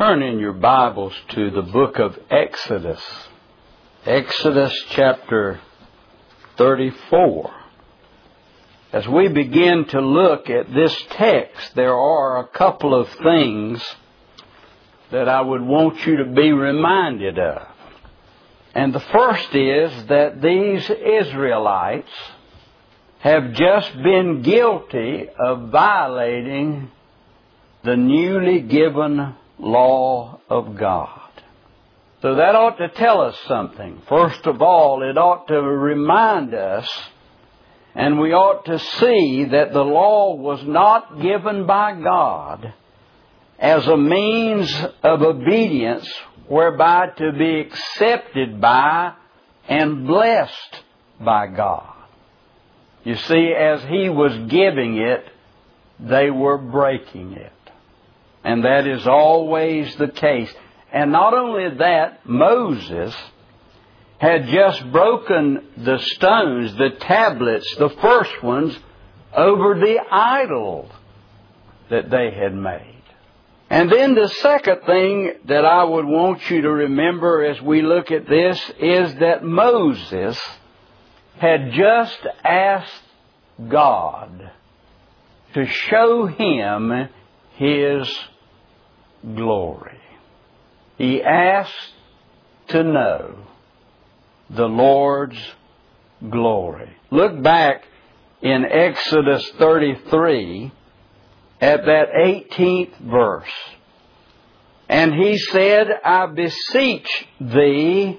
turn in your Bibles to the book of Exodus. Exodus chapter 34. As we begin to look at this text, there are a couple of things that I would want you to be reminded of. And the first is that these Israelites have just been guilty of violating the newly given law of God. So that ought to tell us something. First of all, it ought to remind us, and we ought to see that the law was not given by God as a means of obedience whereby to be accepted by and blessed by God. You see, as He was giving it, they were breaking it. And that is always the case. And not only that, Moses had just broken the stones, the tablets, the first ones, over the idol that they had made. And then the second thing that I would want you to remember as we look at this is that Moses had just asked God to show him His glory. He asked to know the Lord's glory. Look back in Exodus 33 at that 18th verse. And he said, I beseech thee,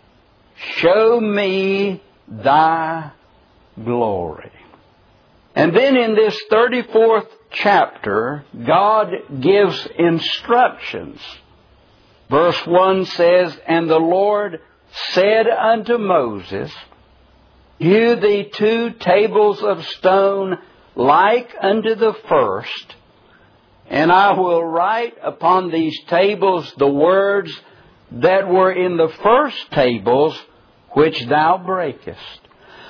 show me thy glory. And then in this 34th chapter, God gives instructions. Verse 1 says, And the Lord said unto Moses, Hew thee 2 tables of stone like unto the first, and I will write upon these tables the words that were in the first tables which thou breakest.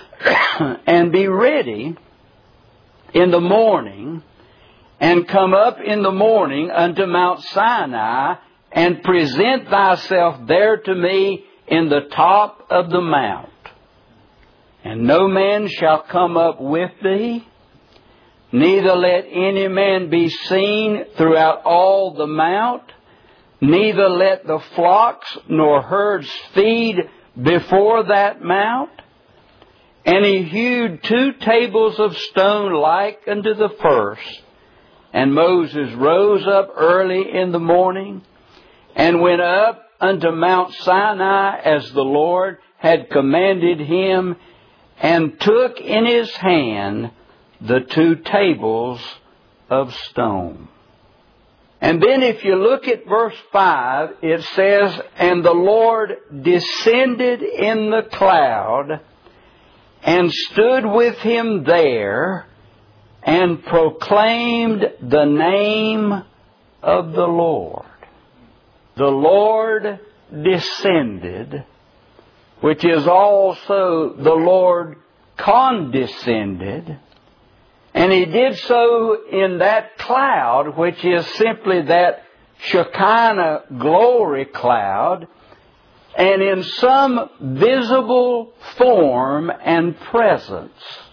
And be ready in the morning, and come up in the morning unto Mount Sinai, and present thyself there to me in the top of the mount. And no man shall come up with thee, neither let any man be seen throughout all the mount, neither let the flocks nor herds feed before that mount. And he hewed 2 tables of stone like unto the first. And Moses rose up early in the morning, and went up unto Mount Sinai as the Lord had commanded him, and took in his hand the 2 tables of stone. And then if you look at verse 5, it says, And the Lord descended in the cloud, and stood with him there, and proclaimed the name of the Lord. The Lord descended, which is also the Lord condescended. And He did so in that cloud, which is simply that Shekinah glory cloud, and in some visible form and presence.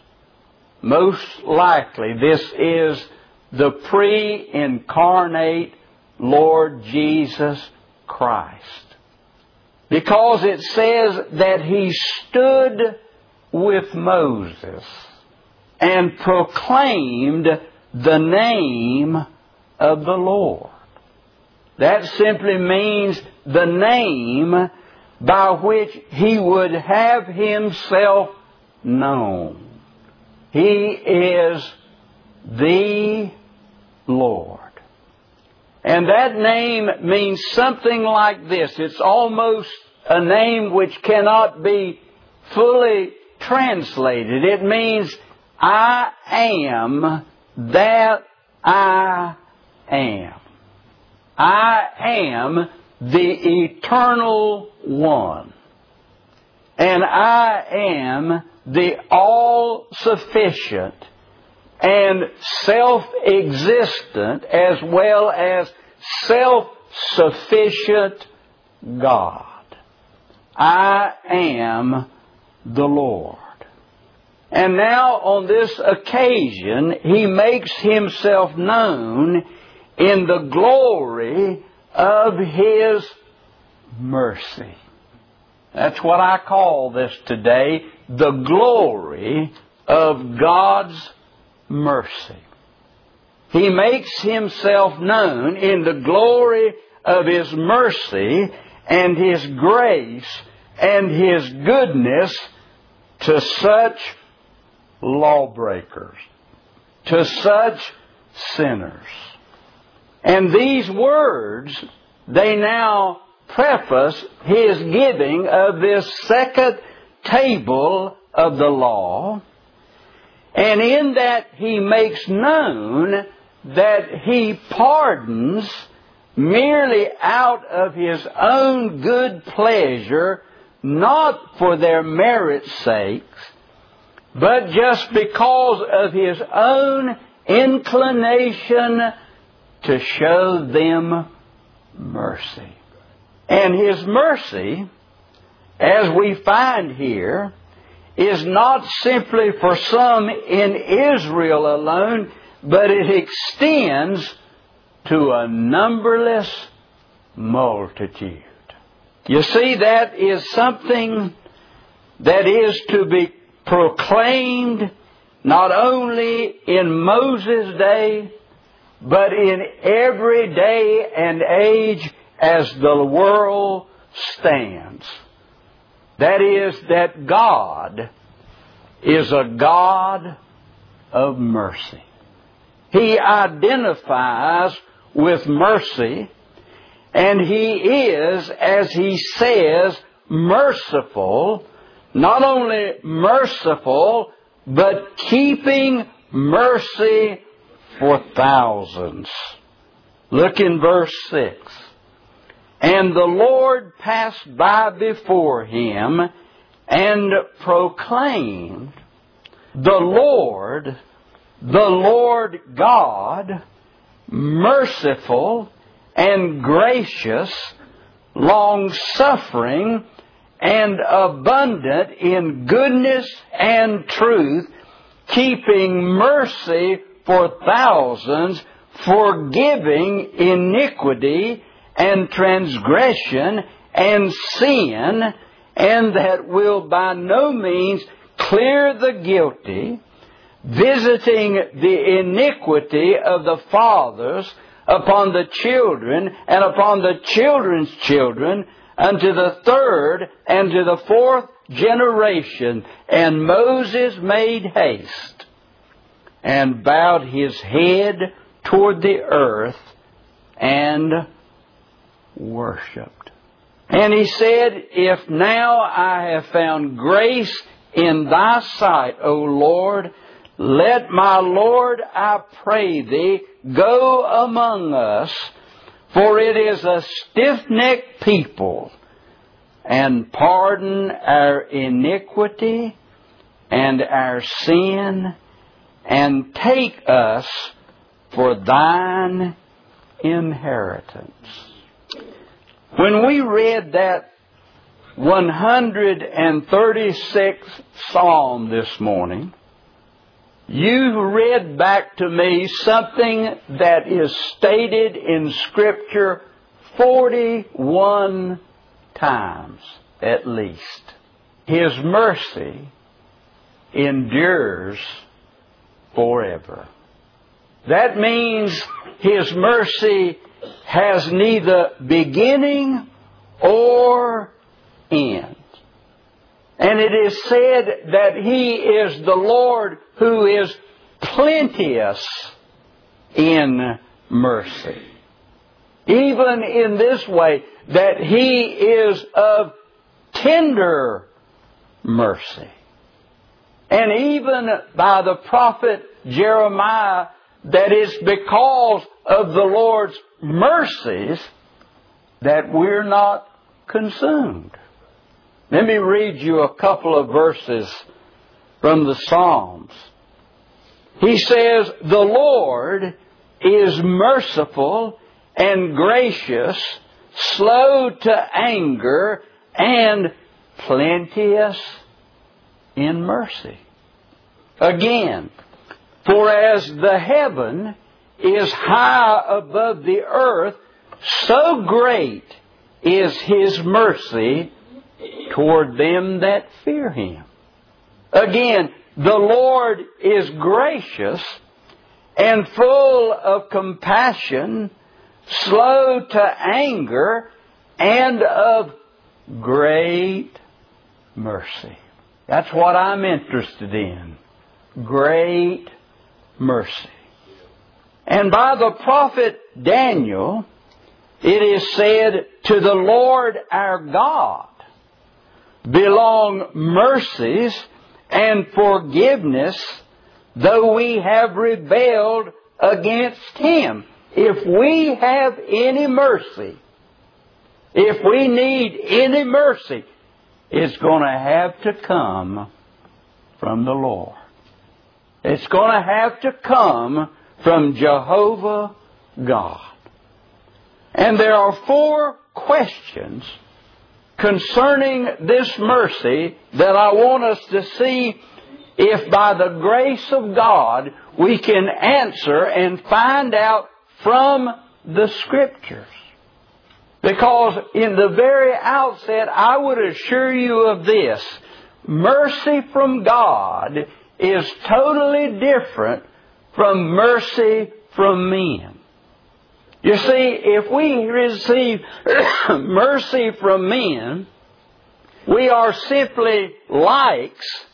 Most likely this is the pre-incarnate Lord Jesus Christ. Because it says that He stood with Moses and proclaimed the name of the Lord. That simply means the name by which He would have Himself known. He is the Lord. And that name means something like this. It's almost a name which cannot be fully translated. It means, I am that I am. I am the Eternal One. And I am the all-sufficient and self-existent as well as self sufficient God. I am the Lord. And now on this occasion, He makes Himself known in the glory of His mercy. That's what I call this today, the glory of God's mercy. He makes Himself known in the glory of His mercy and His grace and His goodness to such lawbreakers, to such sinners. And these words, they now preface His giving of this second table of the law. And in that He makes known that He pardons merely out of His own good pleasure, not for their merit's sakes, but just because of His own inclination to show them mercy. And His mercy, as we find here, is not simply for some in Israel alone, but it extends to a numberless multitude. You see, that is something that is to be proclaimed not only in Moses' day, but in every day and age as the world stands. That is, that God is a God of mercy. He identifies with mercy, and He is, as He says, merciful. Not only merciful, but keeping mercy for thousands. Look in verse 6. And the Lord passed by before him and proclaimed, the Lord God, merciful and gracious, long-suffering, and abundant in goodness and truth, keeping mercy for thousands, forgiving iniquity and transgression and sin, and that will by no means clear the guilty, visiting the iniquity of the fathers upon the children and upon the children's children, unto the third and to the fourth generation. And Moses made haste and bowed his head toward the earth and worshipped. And he said, If now I have found grace in thy sight, O Lord, let my Lord, I pray thee, go among us, for it is a stiff-necked people, and pardon our iniquity and our sin, and take us for thine inheritance. When we read that 136th Psalm this morning, you read back to me something that is stated in Scripture 41 times at least. His mercy endures forever. That means His mercy has neither beginning or end. And it is said that He is the Lord who is plenteous in mercy. Even in this way, that He is of tender mercy. And even by the prophet Jeremiah, that it's because of the Lord's mercies that we're not consumed. Let me read you a couple of verses from the Psalms. He says, The Lord is merciful and gracious, slow to anger, and plenteous in mercy. Again, for as the heaven is high above the earth, so great is His mercy toward them that fear Him. Again, the Lord is gracious and full of compassion, slow to anger, and of great mercy. That's what I'm interested in. Great mercy. And by the prophet Daniel, it is said, to the Lord our God belong mercies and forgiveness, though we have rebelled against Him. If we have any mercy, if we need any mercy, it's going to have to come from the Lord. It's going to have to come from Jehovah God. And there are 4 questions concerning this mercy that I want us to see if by the grace of God we can answer and find out from the Scriptures. Because in the very outset, I would assure you of this. Mercy from God is totally different from mercy from men. You see, if we receive mercy from men, we are simply like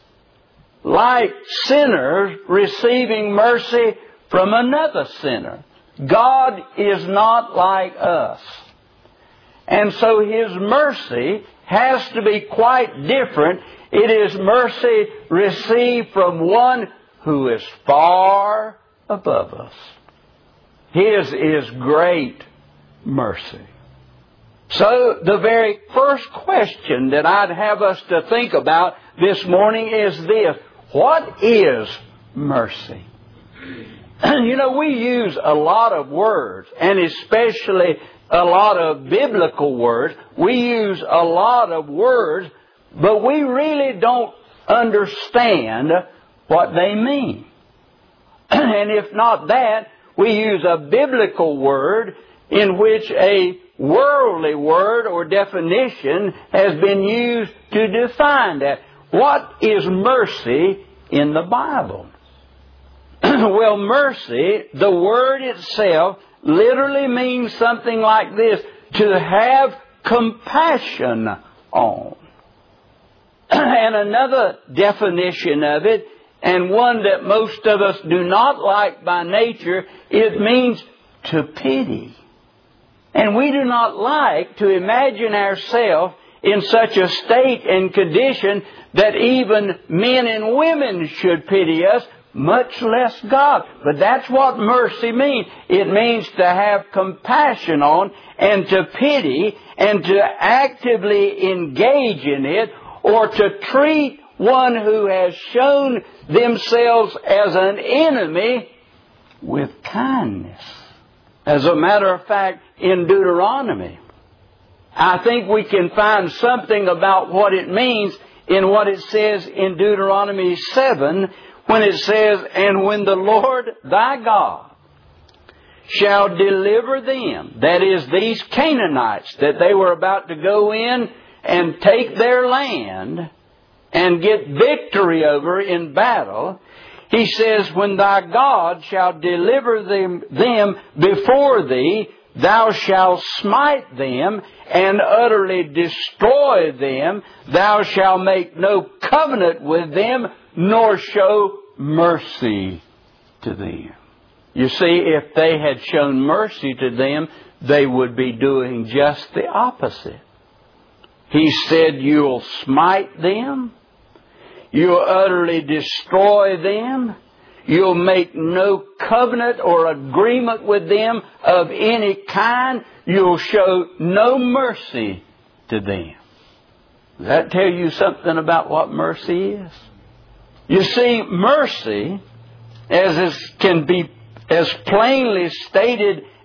sinners receiving mercy from another sinner. God is not like us. And so His mercy has to be quite different. It is mercy received from one who is far above us. His is great mercy. So the very first question that I'd have us to think about this morning is this. What is mercy? You know, we use a lot of words, and especially a lot of biblical words. We use a lot of words, but we really don't understand what they mean. And if not that, we use a biblical word in which a worldly word or definition has been used to define that. What is mercy in the Bible? Well, mercy, the word itself, literally means something like this: to have compassion on. And another definition of it, and one that most of us do not like by nature, it means to pity. And we do not like to imagine ourselves in such a state and condition that even men and women should pity us, much less God. But that's what mercy means. It means to have compassion on and to pity and to actively engage in it, or to treat one who has shown themselves as an enemy with kindness. As a matter of fact, in Deuteronomy, I think we can find something about what it means in what it says in Deuteronomy 7, when it says, "And when the Lord thy God shall deliver them," that is, these Canaanites that they were about to go in and take their land and get victory over in battle, He says, "When thy God shall deliver them before thee, thou shalt smite them and utterly destroy them. Thou shalt make no covenant with them, nor show mercy to them." You see, if they had shown mercy to them, they would be doing just the opposite. He said, "You'll smite them. You'll utterly destroy them. You'll make no covenant or agreement with them of any kind. You'll show no mercy to them." Does that tell you something about what mercy is? You see, mercy, can be as plainly stated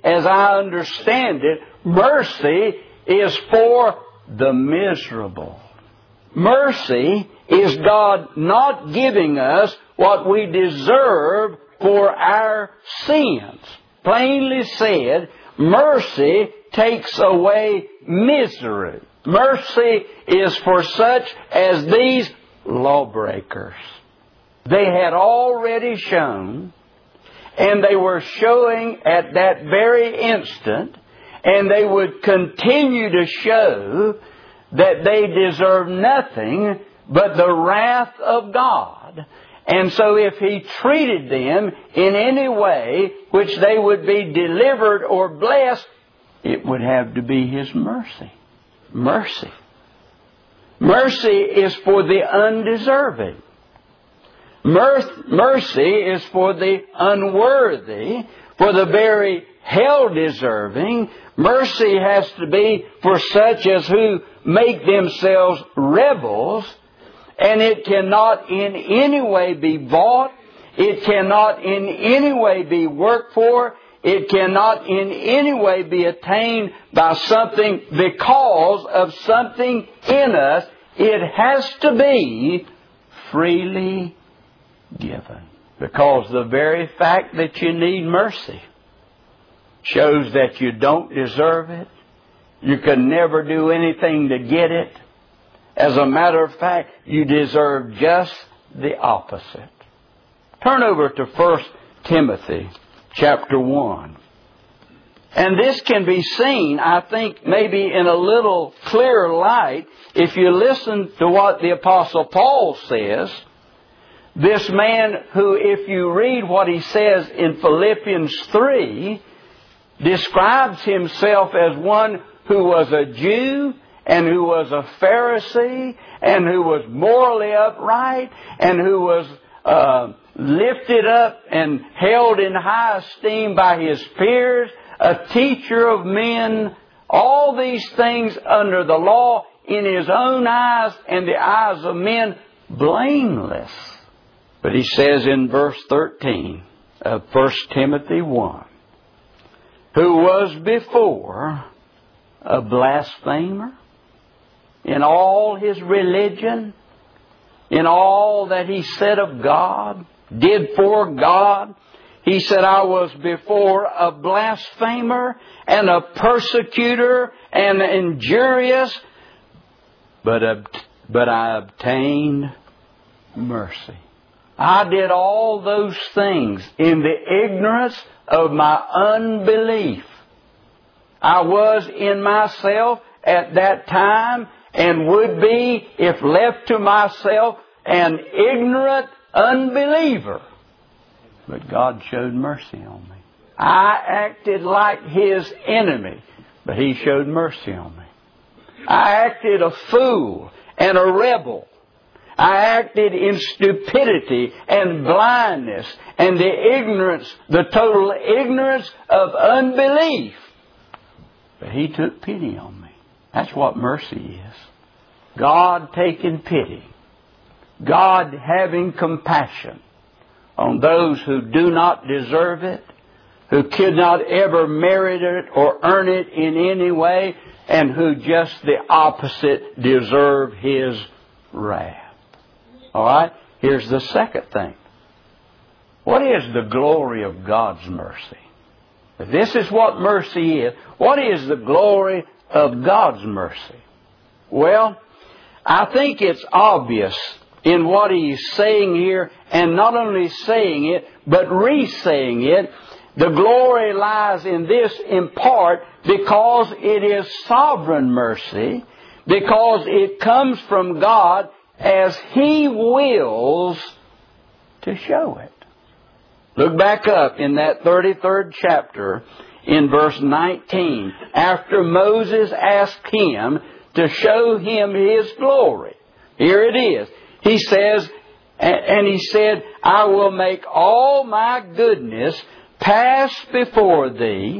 as I understand it, mercy is for the miserable. Mercy is God not giving us what we deserve for our sins. Plainly said, mercy takes away misery. Mercy is for such as these lawbreakers. They had already shown, and they were showing at that very instant, and they would continue to show that they deserve nothing but the wrath of God. And so if He treated them in any way which they would be delivered or blessed, it would have to be His mercy. Mercy. Mercy is for the undeserving. Mercy is for the unworthy, for the very hell-deserving. Mercy has to be for such as who make themselves rebels, and it cannot in any way be bought. It cannot in any way be worked for. It cannot in any way be attained by something because of something in us. It has to be freely given. Because the very fact that you need mercy shows that you don't deserve it. You can never do anything to get it. As a matter of fact, you deserve just the opposite. Turn over to 1 Timothy chapter 1. And this can be seen, I think, maybe in a little clearer light if you listen to what the Apostle Paul says. This man who, if you read what he says in Philippians 3, describes himself as one who was a Jew and who was a Pharisee and who was morally upright and who was lifted up and held in high esteem by his peers, a teacher of men, all these things under the law, in his own eyes and the eyes of men, blameless. But he says in verse 13 of 1 Timothy 1, who was before a blasphemer in all his religion, in all that he said of God, did for God. He said, I was before a blasphemer and a persecutor and injurious, but I obtained mercy. I did all those things in the ignorance of my unbelief. I was in myself at that time and would be, if left to myself, an ignorant unbeliever. But God showed mercy on me. I acted like His enemy, but He showed mercy on me. I acted a fool and a rebel. I acted in stupidity and blindness and the total ignorance of unbelief. But He took pity on me. That's what mercy is. God taking pity. God having compassion on those who do not deserve it, who could not ever merit it or earn it in any way, and who just the opposite deserve His wrath. All right? Here's the second thing. What is the glory of God's mercy? If this is what mercy is, what is the glory of God's mercy? Well, I think it's obvious in what He's saying here, and not only saying it, but re-saying it. The glory lies in this in part because it is sovereign mercy, because it comes from God as He wills to show it. Look back up in that 33rd chapter in verse 19. After Moses asked Him to show Him His glory. Here it is. He says, and He said, I will make all my goodness pass before thee,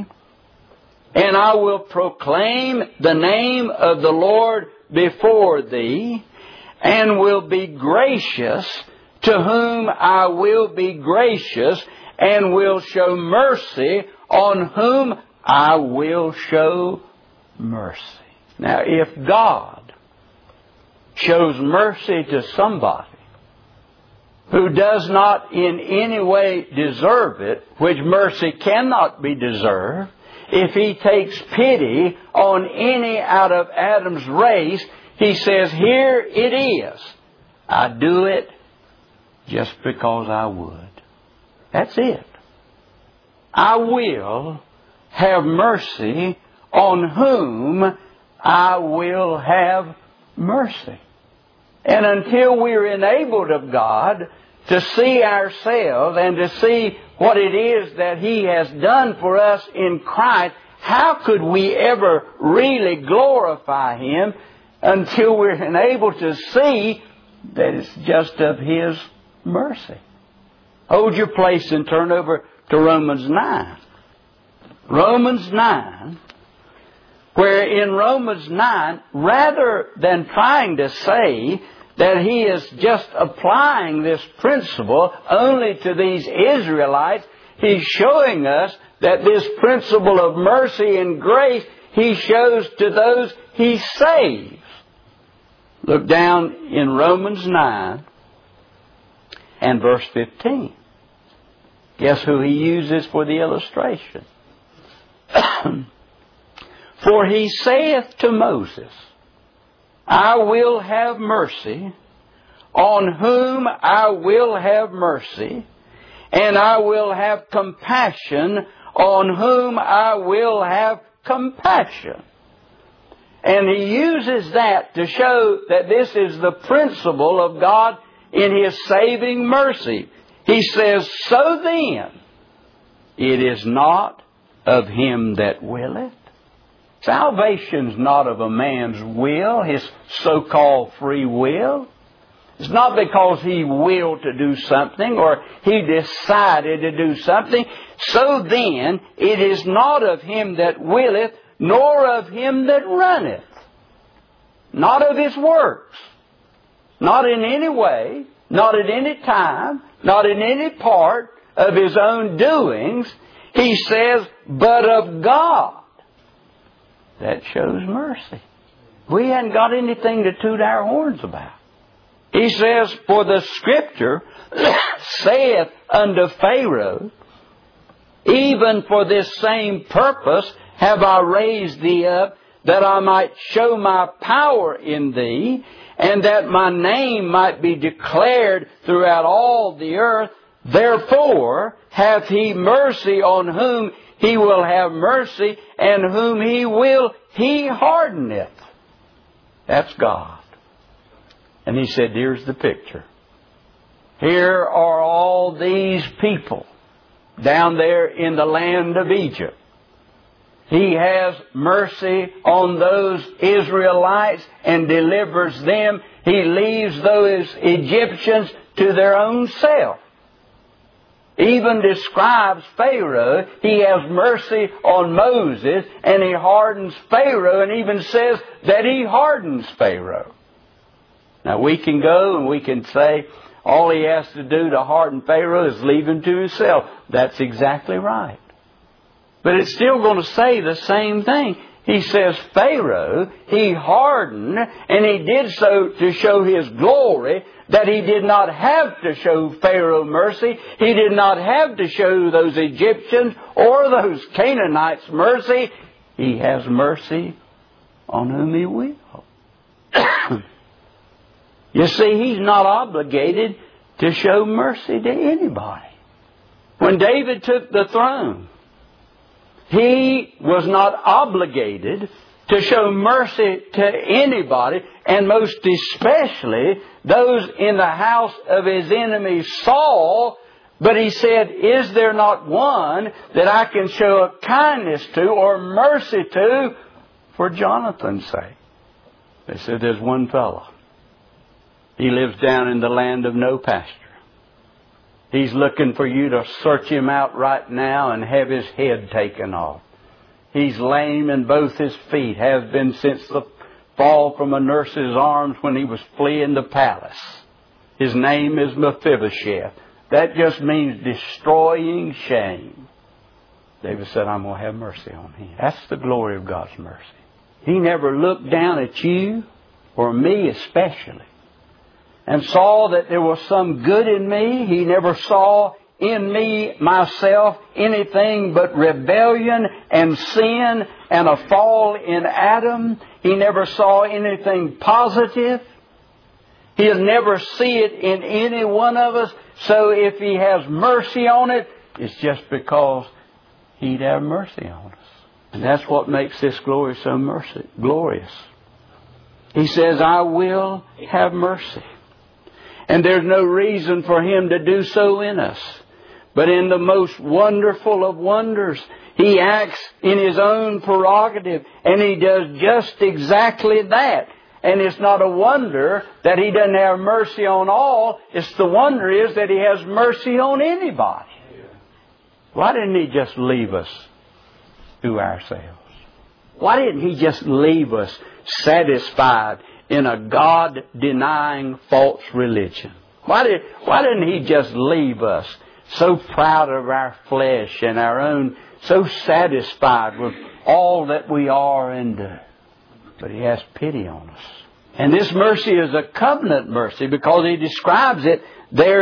and I will proclaim the name of the Lord before thee, and will be gracious to whom I will be gracious, and will show mercy on whom I will show mercy. Now, if God shows mercy to somebody who does not in any way deserve it, which mercy cannot be deserved, if He takes pity on any out of Adam's race, He says, here it is. I do it just because I would. That's it. I will have mercy on whom I will have mercy. And until we're enabled of God to see ourselves and to see what it is that He has done for us in Christ, how could we ever really glorify Him until we're enabled to see that it's just of His mercy? Hold your place and turn over to Romans 9. Romans 9, where in Romans 9, rather than trying to say that he is just applying this principle only to these Israelites, he's showing us that this principle of mercy and grace he shows to those he saves. Look down in Romans 9 and verse 15. Guess who he uses for the illustration? For he saith to Moses, I will have mercy on whom I will have mercy, and I will have compassion on whom I will have compassion. And he uses that to show that this is the principle of God in His saving mercy. He says, so then, it is not of him that willeth. Salvation's not of a man's will, his so-called free will. It's not because he willed to do something or he decided to do something. So then, it is not of him that willeth, nor of him that runneth. Not of his works. Not in any way, not at any time, not in any part of his own doings. He says, but of God. That shows mercy. We hadn't got anything to toot our horns about. He says, for the Scripture saith unto Pharaoh, even for this same purpose have I raised thee up, that I might show my power in thee, and that my name might be declared throughout all the earth. Therefore hath he mercy on whom he will have mercy, and whom he will, he hardeneth. That's God. And he said, here's the picture. Here are all these people down there in the land of Egypt. He has mercy on those Israelites and delivers them. He leaves those Egyptians to their own self. Even describes Pharaoh. He has mercy on Moses, and he hardens Pharaoh, and even says that he hardens Pharaoh. Now we can go and we can say all he has to do to harden Pharaoh is leave him to himself. That's exactly right. But it's still going to say the same thing. He says Pharaoh, he hardened, and he did so to show his glory, that he did not have to show Pharaoh mercy. He did not have to show those Egyptians or those Canaanites mercy. He has mercy on whom he will. You see, he's not obligated to show mercy to anybody. When David took the throne, he was not obligated to show mercy to anybody, and most especially those in the house of his enemy Saul. But he said, is there not one that I can show a kindness to or mercy to for Jonathan's sake? They said, there's one fellow. He lives down in the land of no pasture. He's looking for you to search him out right now and have his head taken off. He's lame in both his feet, has been since the fall from a nurse's arms when he was fleeing the palace. His name is Mephibosheth. That just means destroying shame. David said, I'm going to have mercy on him. That's the glory of God's mercy. He never looked down at you, or me especially, and saw that there was some good in me. He never saw in me, myself, anything but rebellion and sin and a fall in Adam. He never saw anything positive. He'll never see it in any one of us. So if He has mercy on it, it's just because He'd have mercy on us. And that's what makes this glory so glorious. He says, I will have mercy. And there's no reason for Him to do so in us. But in the most wonderful of wonders, He acts in His own prerogative, and He does just exactly that. And it's not a wonder that He doesn't have mercy on all. It's the wonder is that He has mercy on anybody. Why didn't He just leave us to ourselves? Why didn't He just leave us satisfied in a God-denying false religion? Why didn't He just leave us so proud of our flesh and our own, so satisfied with all that we are and do? But He has pity on us. And this mercy is a covenant mercy because He describes it there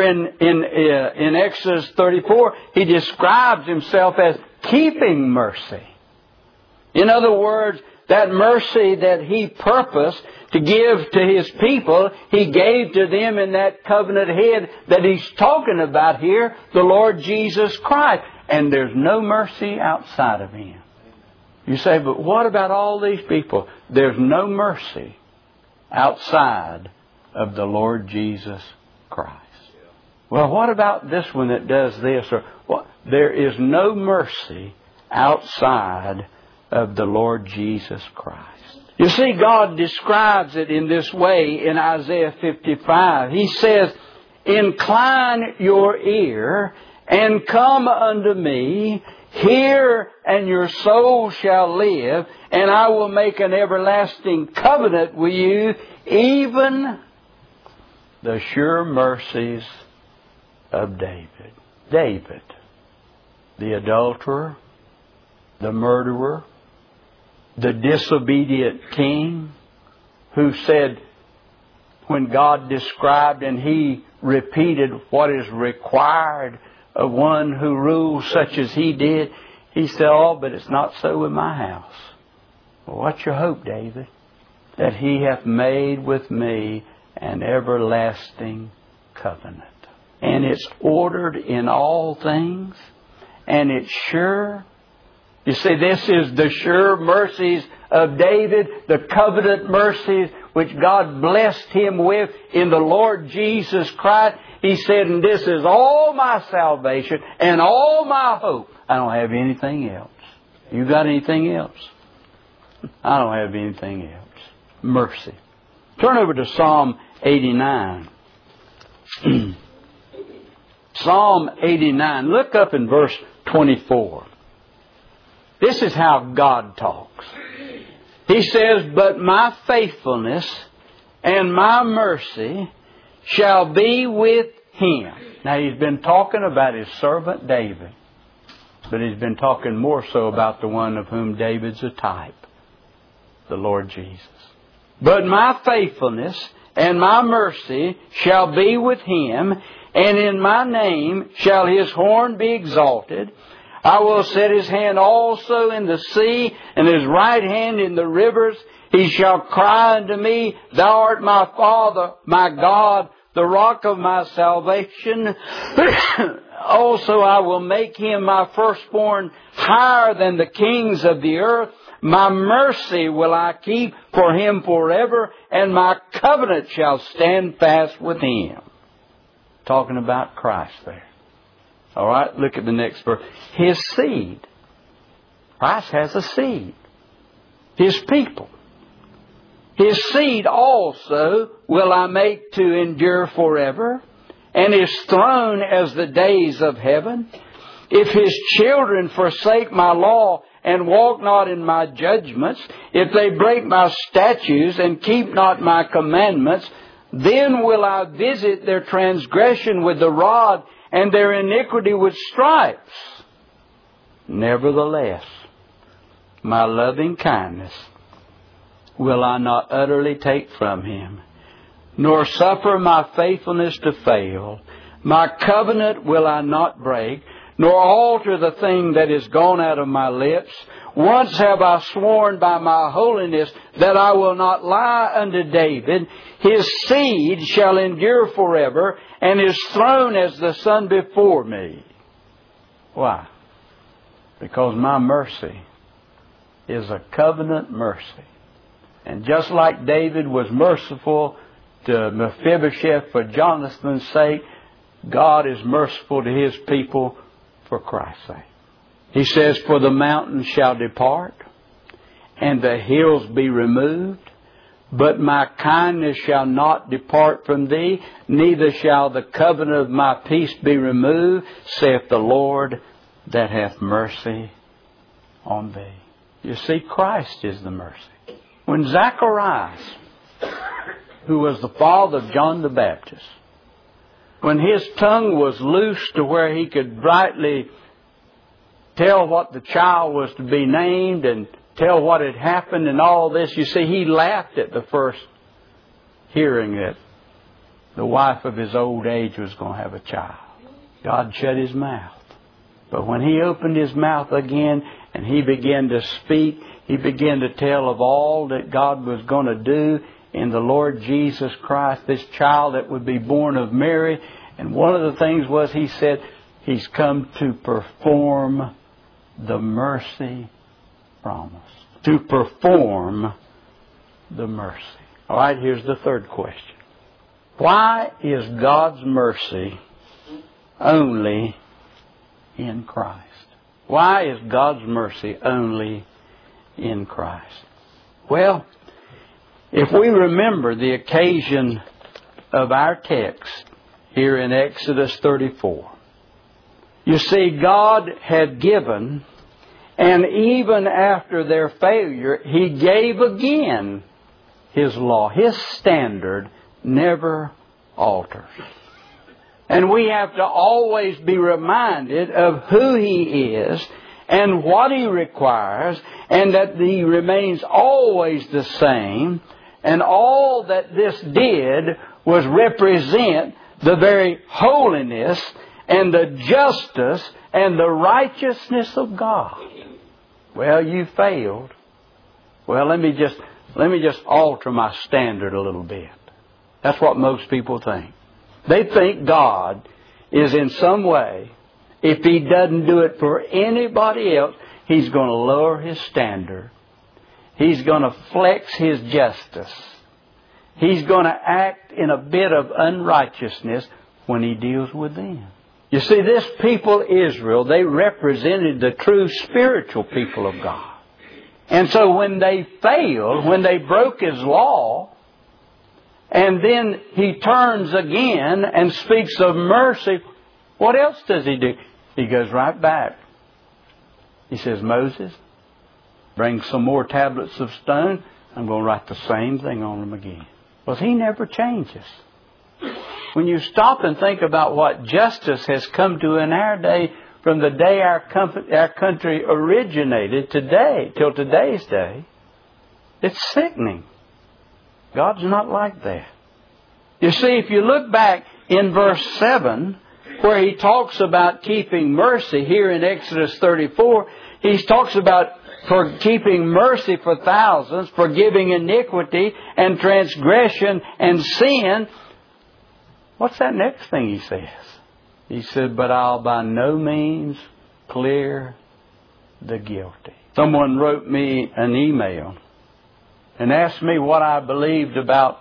in Exodus 34. He describes Himself as keeping mercy. In other words, that mercy that He purposed to give to His people, He gave to them in that covenant head that He's talking about here, the Lord Jesus Christ. And there's no mercy outside of Him. You say, but what about all these people? There's no mercy outside of the Lord Jesus Christ. Well, what about this one that does this? Or what? There is no mercy outside of the Lord Jesus Christ. You see, God describes it in this way in Isaiah 55. He says, incline your ear and come unto me. Hear, and your soul shall live, and I will make an everlasting covenant with you, even the sure mercies of David. David, the adulterer, the murderer, the disobedient king, who said, when God described and He repeated what is required of one who rules such as He did, He said, oh, but it's not so in my house. Well, what's your hope, David? That He hath made with me an everlasting covenant. And it's ordered in all things, and it's sure. You see, this is the sure mercies of David, the covenant mercies which God blessed him with in the Lord Jesus Christ. He said, and this is all my salvation and all my hope. I don't have anything else. You got anything else? I don't have anything else. Mercy. Turn over to Psalm 89. Psalm 89. Look up in verse 24. This is how God talks. He says, but my faithfulness and my mercy shall be with him. Now, He's been talking about His servant David, but He's been talking more so about the one of whom David's a type, the Lord Jesus. But my faithfulness and my mercy shall be with him, and in my name shall his horn be exalted. I will set his hand also in the sea, and his right hand in the rivers. He shall cry unto me, Thou art my Father, my God, the rock of my salvation. Also I will make him my firstborn higher than the kings of the earth. My mercy will I keep for him forever, and my covenant shall stand fast with him. Talking about Christ there. All right, look at the next verse. His seed. Christ has a seed. His people. His seed also will I make to endure forever, and his throne as the days of heaven. If his children forsake my law and walk not in my judgments, if they break my statutes and keep not my commandments, then will I visit their transgression with the rod and their iniquity with stripes. Nevertheless, my loving kindness will I not utterly take from him, nor suffer my faithfulness to fail. My covenant will I not break, nor alter the thing that is gone out of my lips. Once have I sworn by my holiness that I will not lie unto David. His seed shall endure forever, and his throne as the sun before me. Why? Because my mercy is a covenant mercy. And just like David was merciful to Mephibosheth for Jonathan's sake, God is merciful to His people for Christ's sake. He says, for the mountains shall depart, and the hills be removed, but my kindness shall not depart from thee, neither shall the covenant of my peace be removed, saith the Lord that hath mercy on thee. You see, Christ is the mercy. When Zacharias, who was the father of John the Baptist, when his tongue was loose to where he could rightly tell what the child was to be named and tell what had happened and all this, you see, he laughed at the first hearing that the wife of his old age was going to have a child. God shut his mouth. But when he opened his mouth again and he began to speak, he began to tell of all that God was going to do in the Lord Jesus Christ, this child that would be born of Mary. And one of the things was, he said, He's come to perform the mercy promise. To perform the mercy. All right, here's the third question. Why is God's mercy only in Christ? Why is God's mercy only in Christ? Well, if we remember the occasion of our text here in Exodus 34, you see, God had given, and even after their failure, He gave again His law. His standard never alters. And we have to always be reminded of who He is and what He requires, and that He remains always the same. And all that this did was represent the very holiness and the justice and the righteousness of God. Well, you failed. Well, let me just alter my standard a little bit. That's what most people think. They think God is in some way, if He doesn't do it for anybody else, He's going to lower His standard. He's going to flex His justice. He's going to act in a bit of unrighteousness when He deals with them. You see, this people, Israel, they represented the true spiritual people of God. And so when they failed, when they broke His law, and then He turns again and speaks of mercy, what else does He do? He goes right back. He says, Moses, bring some more tablets of stone. I'm going to write the same thing on them again. Well, He never changes. When you stop and think about what justice has come to in our day, from the day our country originated today, till today's day, it's sickening. God's not like that. You see, if you look back in verse 7, where He talks about keeping mercy here in Exodus 34, He talks about for keeping mercy for thousands, forgiving iniquity and transgression and sin. What's that next thing He says? He said, but I'll by no means clear the guilty. Someone wrote me an email and asked me what I believed about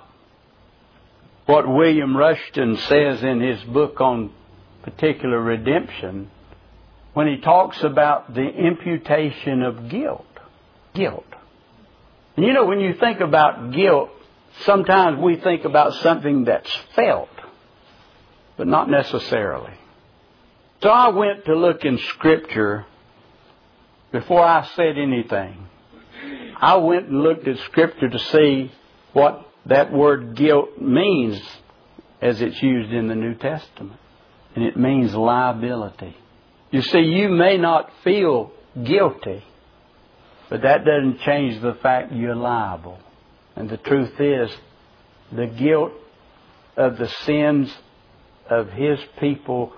what William Rushton says in his book on particular redemption, when he talks about the imputation of guilt. Guilt. And you know, when you think about guilt, sometimes we think about something that's felt, but not necessarily. So I went to look in Scripture before I said anything. I went and looked at Scripture to see what that word guilt means as it's used in the New Testament. And it means liability. You see, you may not feel guilty. But that doesn't change the fact you're liable. And the truth is, the guilt of the sins of His people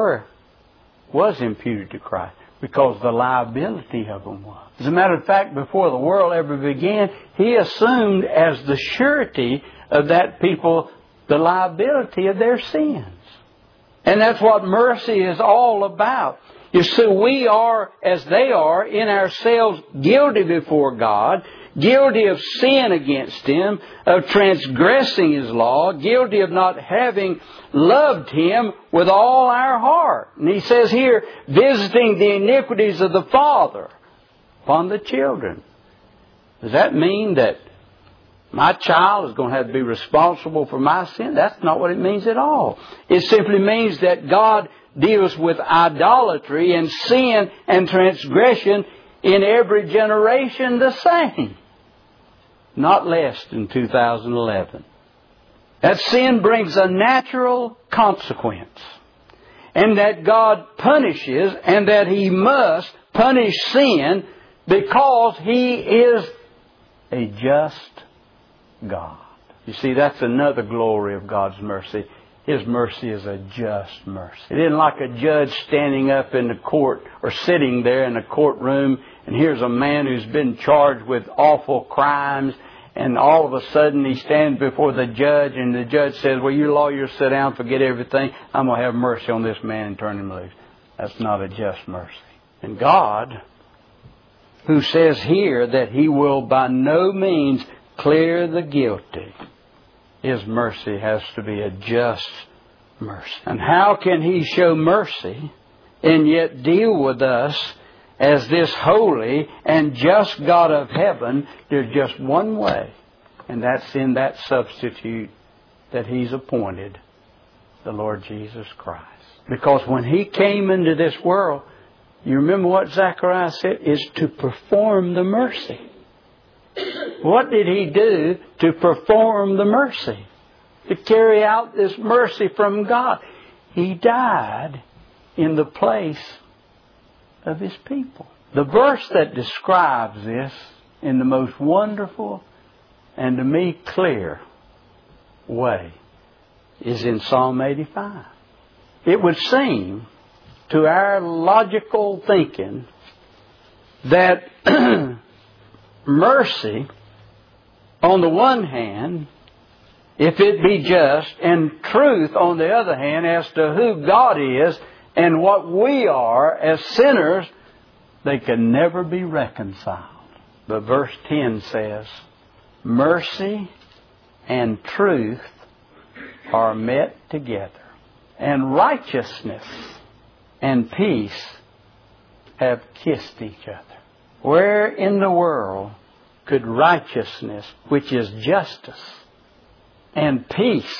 was imputed to Christ, because the liability of them was. As a matter of fact, before the world ever began, He assumed as the surety of that people the liability of their sins. And that's what mercy is all about. You see, we are, as they are, in ourselves guilty before God, guilty of sin against Him, of transgressing His law, guilty of not having loved Him with all our heart. And He says here, visiting the iniquities of the father upon the children. Does that mean that my child is going to have to be responsible for my sin? That's not what it means at all. It simply means that God deals with idolatry and sin and transgression in every generation the same. Not less than 2011. That sin brings a natural consequence. And that God punishes, and that He must punish sin because He is a just God. You see, that's another glory of God's mercy. His mercy is a just mercy. It isn't like a judge standing up in the court or sitting there in a courtroom, and here's a man who's been charged with awful crimes, and all of a sudden he stands before the judge, and the judge says, well, you lawyers sit down, forget everything. I'm going to have mercy on this man and turn him loose. That's not a just mercy. And God, who says here that He will by no means clear the guilty, His mercy has to be a just mercy. And how can He show mercy and yet deal with us as this holy and just God of heaven? There's just one way, and that's in that substitute that He's appointed, the Lord Jesus Christ. Because when He came into this world, you remember what Zechariah said? Is to perform the mercy. What did He do to perform the mercy? To carry out this mercy from God. He died in the place of His people. The verse that describes this in the most wonderful and to me clear way is in Psalm 85. It would seem to our logical thinking that mercy, on the one hand, if it be just, and truth, on the other hand, as to who God is and what we are as sinners, they can never be reconciled. But verse 10 says, mercy and truth are met together, and righteousness and peace have kissed each other. Where in the world could righteousness, which is justice, and peace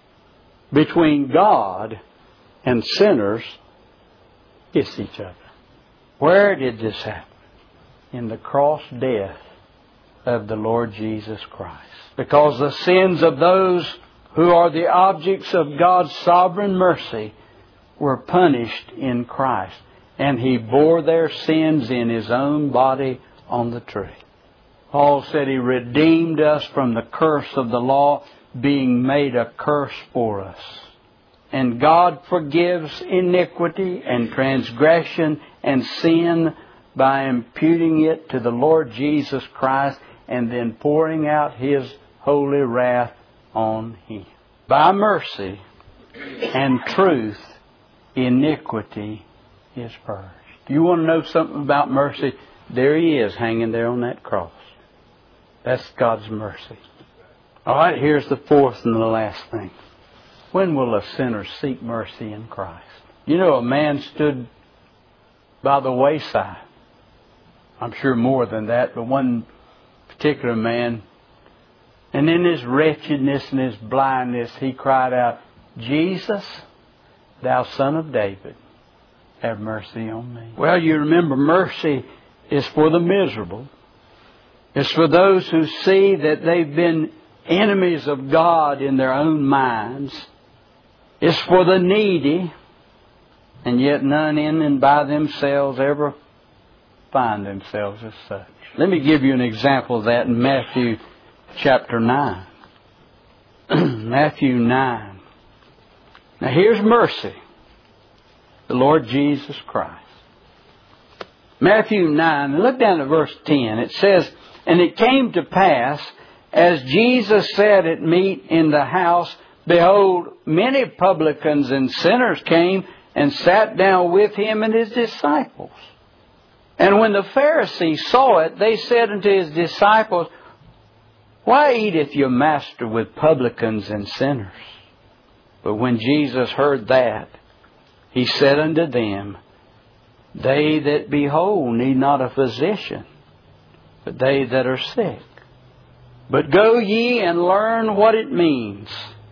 between God and sinners kiss each other? Where did this happen? In the cross death of the Lord Jesus Christ. Because the sins of those who are the objects of God's sovereign mercy were punished in Christ. And He bore their sins in His own body on the tree. Paul said He redeemed us from the curse of the law, being made a curse for us. And God forgives iniquity and transgression and sin by imputing it to the Lord Jesus Christ and then pouring out His holy wrath on Him. By mercy and truth, iniquity is purged. You want to know something about mercy? There He is, hanging there on that cross. That's God's mercy. All right, here's the fourth and the last thing. When will a sinner seek mercy in Christ? You know, a man stood by the wayside. I'm sure more than that, but one particular man. And in his wretchedness and his blindness, he cried out, Jesus, thou Son of David, have mercy on me. Well, you remember, mercy is for the miserable. It's for those who see that they've been enemies of God in their own minds. It's for the needy, and yet none in and by themselves ever find themselves as such. Let me give you an example of that in Matthew chapter 9. Matthew 9. Now here's mercy. The Lord Jesus Christ. Matthew 9, and look down at verse 10. It says, "And it came to pass, as Jesus sat at meat in the house, behold, many publicans and sinners came and sat down with him and his disciples. And when the Pharisees saw it, they said unto his disciples, Why eateth your master with publicans and sinners? But when Jesus heard that, he said unto them, They that be whole need not a physician, but they that are sick. But go ye and learn what it means.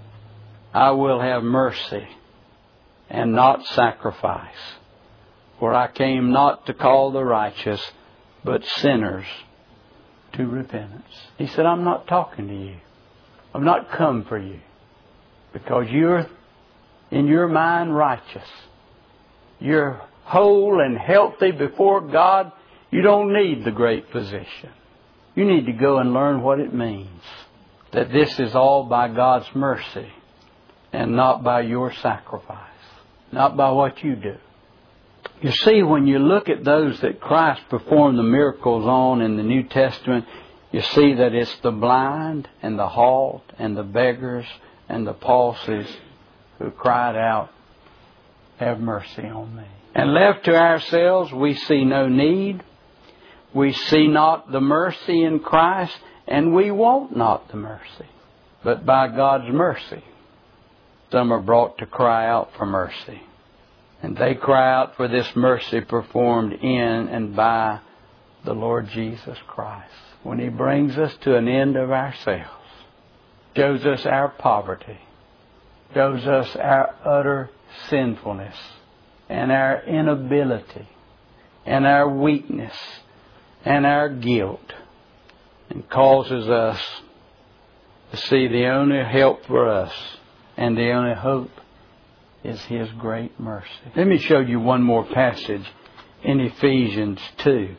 I will have mercy and not sacrifice. For I came not to call the righteous, but sinners to repentance." He said, I'm not talking to you. I've not come for you. Because you're, in your mind, righteous. You're whole and healthy before God. You don't need the great physician. You need to go and learn what it means. That this is all by God's mercy and not by your sacrifice. Not by what you do. You see, when you look at those that Christ performed the miracles on in the New Testament, you see that it's the blind and the halt and the beggars and the palsies who cried out, "Have mercy on me." And left to ourselves, we see no need. We see not the mercy in Christ, and we want not the mercy. But by God's mercy, some are brought to cry out for mercy. And they cry out for this mercy performed in and by the Lord Jesus Christ. When He brings us to an end of ourselves, shows us our poverty, shows us our utter sinfulness, and our inability, and our weakness, and our guilt, and causes us to see the only help for us and the only hope is His great mercy. Let me show you one more passage in Ephesians 2.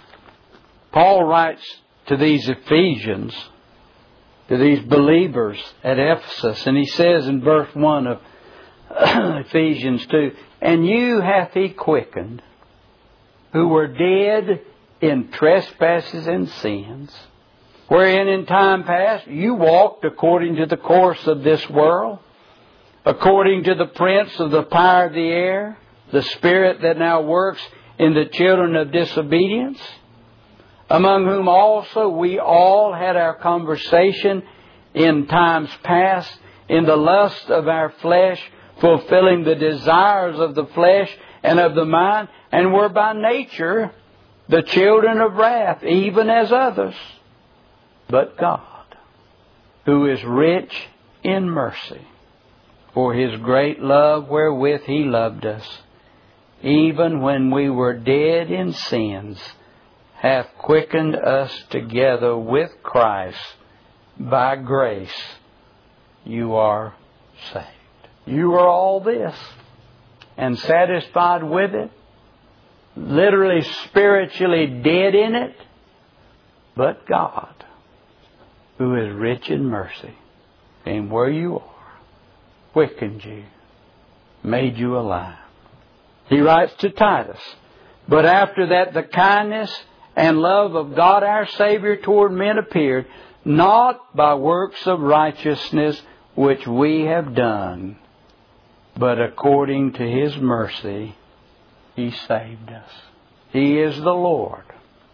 Paul writes to these Ephesians, to these believers at Ephesus, and he says in verse 1 of Ephesians 2, "And you hath He quickened, who were dead in trespasses and sins, wherein in time past you walked according to the course of this world, according to the prince of the power of the air, the spirit that now works in the children of disobedience, among whom also we all had our conversation in times past, in the lust of our flesh, fulfilling the desires of the flesh and of the mind, and were by nature the children of wrath, even as others. But God, who is rich in mercy, for His great love wherewith He loved us, even when we were dead in sins, hath quickened us together with Christ. By grace you are saved. You are all this and satisfied with it, literally spiritually dead in it, but God, who is rich in mercy, came where you are, quickened you, made you alive. He writes to Titus, "But after that the kindness and love of God our Savior toward men appeared, not by works of righteousness which we have done, but according to His mercy He saved us." He is the Lord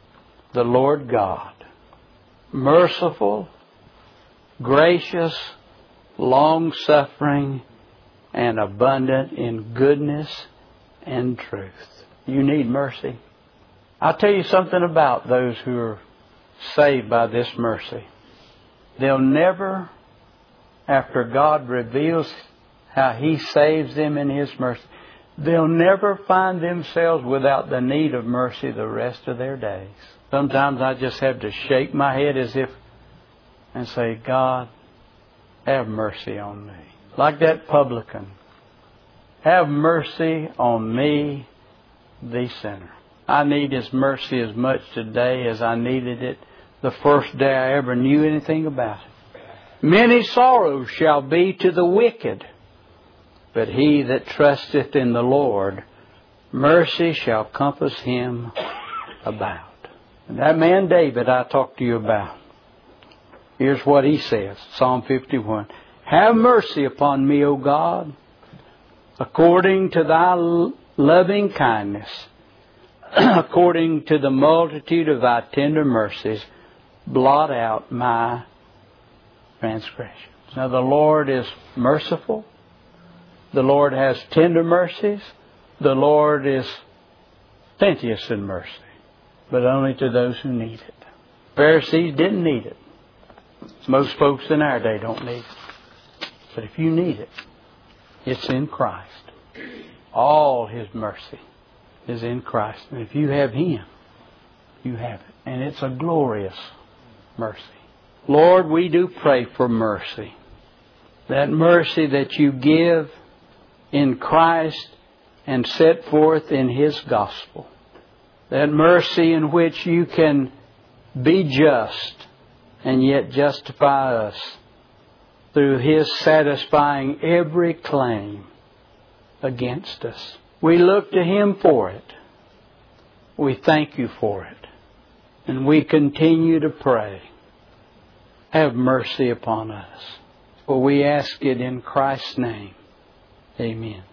God, merciful, gracious, long-suffering, and abundant in goodness and truth. You need mercy. I'll tell you something about those who are saved by this mercy. They'll never, after God reveals how He saves them in His mercy, they'll never find themselves without the need of mercy the rest of their days. Sometimes I just have to shake my head as if and say, "God, have mercy on me." Like that publican. "Have mercy on me, the sinner." I need His mercy as much today as I needed it the first day I ever knew anything about it. Many sorrows shall be to the wicked, but he that trusteth in the Lord, mercy shall compass him about. And that man David I talked to you about, here's what he says, Psalm 51. Have mercy upon me, O God, according to thy loving kindness, according to the multitude of thy tender mercies, blot out my transgressions. Now the Lord is merciful. The Lord has tender mercies. The Lord is plenteous in mercy, but only to those who need it. Pharisees didn't need it. Most folks in our day don't need it. But if you need it, it's in Christ. All His mercy is in Christ. And if you have Him, you have it. And it's a glorious mercy. Lord, we do pray for mercy. That mercy that you give in Christ and set forth in His gospel. That mercy in which you can be just and yet justify us through His satisfying every claim against us. We look to Him for it. We thank you for it. And we continue to pray, have mercy upon us. For we ask it in Christ's name. Amen.